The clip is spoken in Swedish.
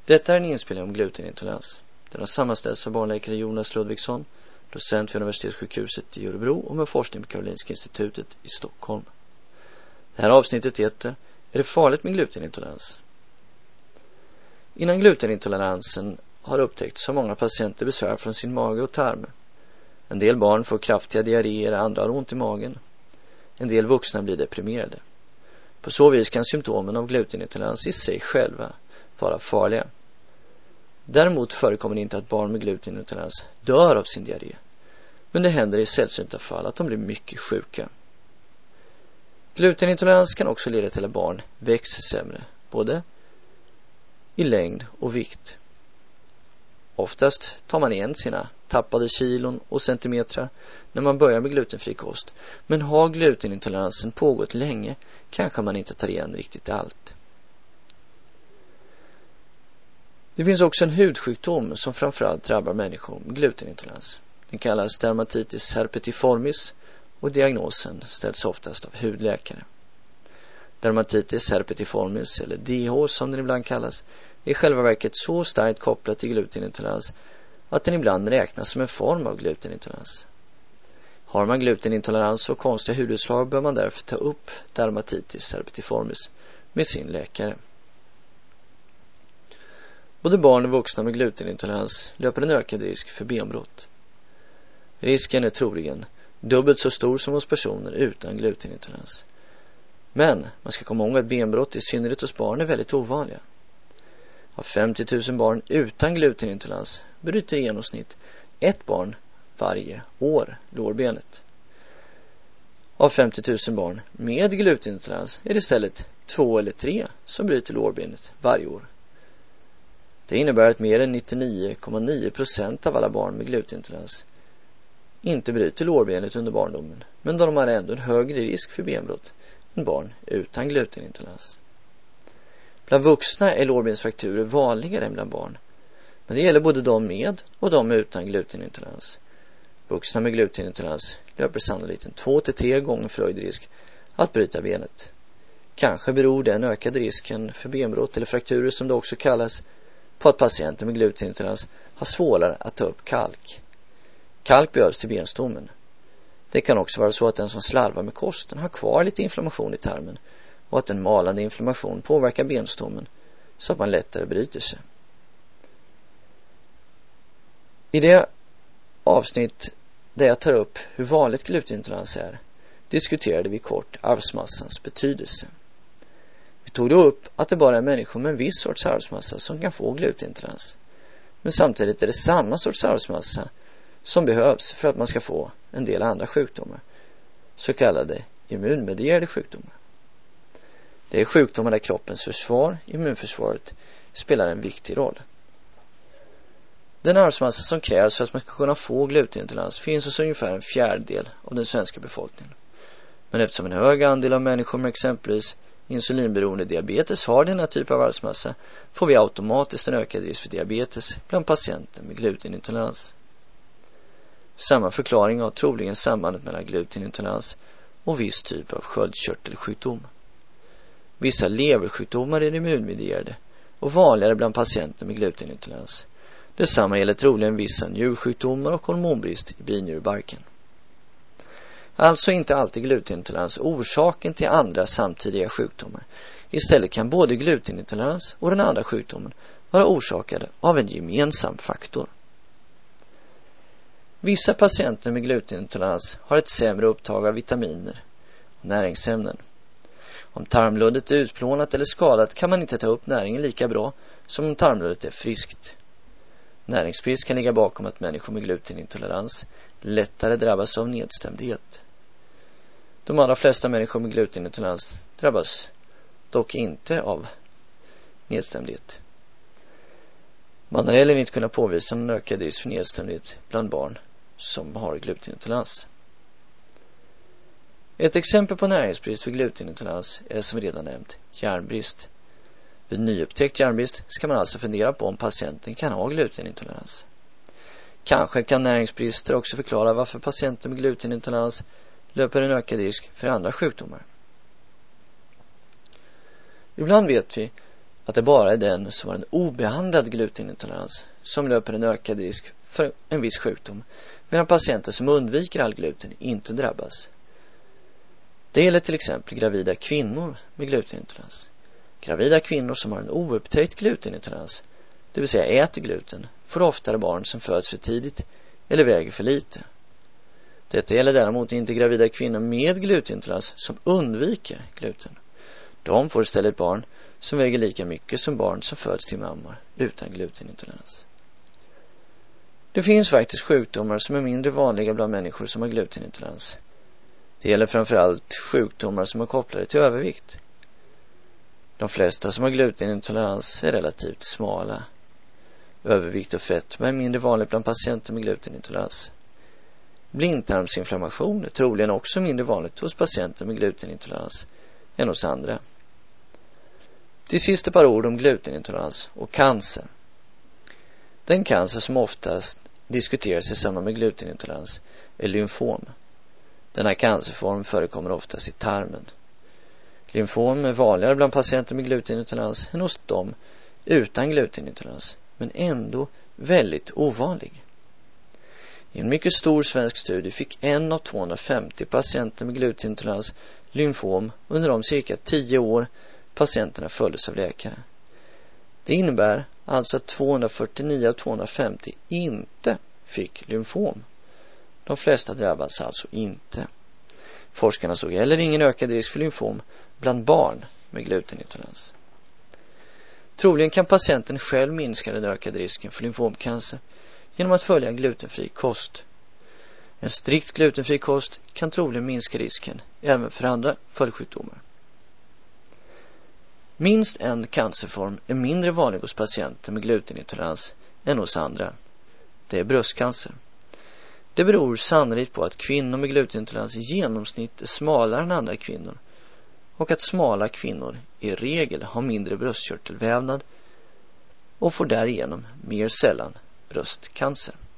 Detta är en inspelning om glutenintolerans. Den har sammanställts av barnläkare Jonas Ludvigsson, docent vid Universitetssjukhuset i Örebro och med forskning på Karolinska institutet i Stockholm. Det här avsnittet heter Är det farligt med glutenintolerans? Innan glutenintoleransen har upptäckts har många patienter besvär från sin mage och tarm. En del barn får kraftiga diarréer, andra har ont i magen. En del vuxna blir deprimerade. På så vis kan symptomen av glutenintolerans i sig själva vara farliga. Däremot förekommer det inte att barn med glutenintolerans dör av sin diarré. Men det händer i sällsynta fall att de blir mycket sjuka. Glutenintolerans kan också leda till att barn växer sämre, både i längd och vikt. Oftast tar man igen sina tappade kilon och centimetrar när man börjar med glutenfri kost. Men har glutenintoleransen pågått länge kanske man inte tar igen riktigt allt. Det finns också en hudsjukdom som framförallt drabbar människor med glutenintolerans. Den kallas dermatitis herpetiformis och diagnosen ställs oftast av hudläkare. Dermatitis herpetiformis, eller DH som den ibland kallas, är i själva verket så starkt kopplad till glutenintolerans att den ibland räknas som en form av glutenintolerans. Har man glutenintolerans och konstiga hudutslag bör man därför ta upp dermatitis herpetiformis med sin läkare. Både barn och vuxna med glutenintolerans löper en ökad risk för benbrott. Risken är troligen dubbelt så stor som hos personer utan glutenintolerans. Men man ska komma ihåg att benbrott i synnerhet hos barn är väldigt ovanliga. Av 50 000 barn utan glutenintolerans bryter i genomsnitt ett barn varje år lårbenet. Av 50 000 barn med glutenintolerans är det istället 2 eller 3 som bryter lårbenet varje år. Det innebär att mer än 99,9% av alla barn med glutenintolerans inte bryter lårbenet under barndomen, men de har ändå en högre risk för benbrott än barn utan glutenintolerans. Bland vuxna är lårbensfrakturer vanligare än bland barn, men det gäller både de med och de utan glutenintolerans. Vuxna med glutenintolerans löper sannolikt en 2-3 gånger förhöjd risk att bryta benet. Kanske beror den ökade risken för benbrott eller frakturer, som det också kallas, på att patienter med glutenintolerans har svårare att ta upp kalk. Kalk behövs till benstommen. Det kan också vara så att den som slarvar med kosten har kvar lite inflammation i tarmen och att en malande inflammation påverkar benstommen så att man lättare bryter sig. I det avsnitt där jag tar upp hur vanligt glutenintolerans är diskuterade vi kort arvsmassans betydelse. Vi tog då upp att det bara är människor med en viss sorts arvsmassa som kan få glutenintolerans. Men samtidigt är det samma sorts arvsmassa som behövs för att man ska få en del andra sjukdomar, så kallade immunmedierade sjukdomar. Det är sjukdomar där kroppens försvar, immunförsvaret, spelar en viktig roll. Den arvsmassa som krävs för att man ska kunna få glutenintolerans finns hos ungefär 1/4 av den svenska befolkningen. Men eftersom en hög andel av människor med exempelvis insulinberoende diabetes har denna typ av arvsmassa, får vi automatiskt en ökad risk för diabetes bland patienter med glutenintolerans. Samma förklaring har troligen sambandet mellan glutenintolerans och viss typ av sköldkörtelsjukdom. Vissa leversjukdomar är immunmedierade och vanligare bland patienter med glutenintolerans. Detsamma gäller troligen vissa njursjukdomar och hormonbrist i binjurebarken. Alltså inte alltid glutenintolerans orsaken till andra samtidiga sjukdomar. Istället kan både glutenintolerans och den andra sjukdomen vara orsakade av en gemensam faktor. Vissa patienter med glutenintolerans har ett sämre upptag av vitaminer och näringsämnen. Om tarmluddet är utplånat eller skadat kan man inte ta upp näringen lika bra som om tarmluddet är friskt. Näringsbrist kan ligga bakom att människor med glutenintolerans lättare drabbas av nedstämdhet. De allra flesta människor med glutenintolerans drabbas dock inte av nedstämdhet. Man har heller inte kunnat påvisa en ökad risk för nedstämdhet bland barn som har glutenintolerans. Ett exempel på näringsbrist för glutenintolerans är, som vi redan nämnt, järnbrist. Vid nyupptäckt järnbrist ska man alltså fundera på om patienten kan ha glutenintolerans. Kanske kan näringsbrister också förklara varför patienter med glutenintolerans löper en ökad risk för andra sjukdomar. Ibland vet vi att det bara är den som har en obehandlad glutenintolerans som löper en ökad risk för en viss sjukdom, medan patienter som undviker all gluten inte drabbas. Det gäller till exempel gravida kvinnor med glutenintolerans. Gravida kvinnor som har en oupptäckt glutenintolerans, det vill säga äter gluten, får oftare barn som föds för tidigt eller väger för lite. Detta gäller däremot inte gravida kvinnor med glutenintolerans som undviker gluten. De får istället barn som väger lika mycket som barn som föds till mammor utan glutenintolerans. Det finns faktiskt sjukdomar som är mindre vanliga bland människor som har glutenintolerans. Det gäller framförallt sjukdomar som är kopplade till övervikt. De flesta som har glutenintolerans är relativt smala. Övervikt och fetma är mindre vanligt bland patienter med glutenintolerans. Blindtarmsinflammation är troligen också mindre vanligt hos patienter med glutenintolerans än hos andra. Till sist ett par ord om glutenintolerans och cancer. Den cancer som oftast diskuteras i samband med glutenintolerans är lymfom. Denna cancerform förekommer oftast i tarmen. Lymfom är vanligare bland patienter med glutenintolerans än hos dem utan glutenintolerans, men ändå väldigt ovanlig. I en mycket stor svensk studie fick 1 av 250 patienter med glutenintolerans lymfom under de cirka 10 år patienterna följdes av läkare. Det innebär alltså att 249 av 250 inte fick lymfom. De flesta drabbas alltså inte. Forskarna såg heller ingen ökad risk för lymfom bland barn med glutenintolerans. Troligen kan patienten själv minska den ökade risken för lymfomcancer genom att följa en glutenfri kost. En strikt glutenfri kost kan troligen minska risken även för andra följdsjukdomar. Minst en cancerform är mindre vanlig hos patienter med glutenintolerans än hos andra. Det är bröstcancer. Det beror sannolikt på att kvinnor med glutenintolerans i genomsnitt är smalare än andra kvinnor och att smala kvinnor i regel har mindre bröstkörtelvävnad och får därigenom mer sällan bröstcancer.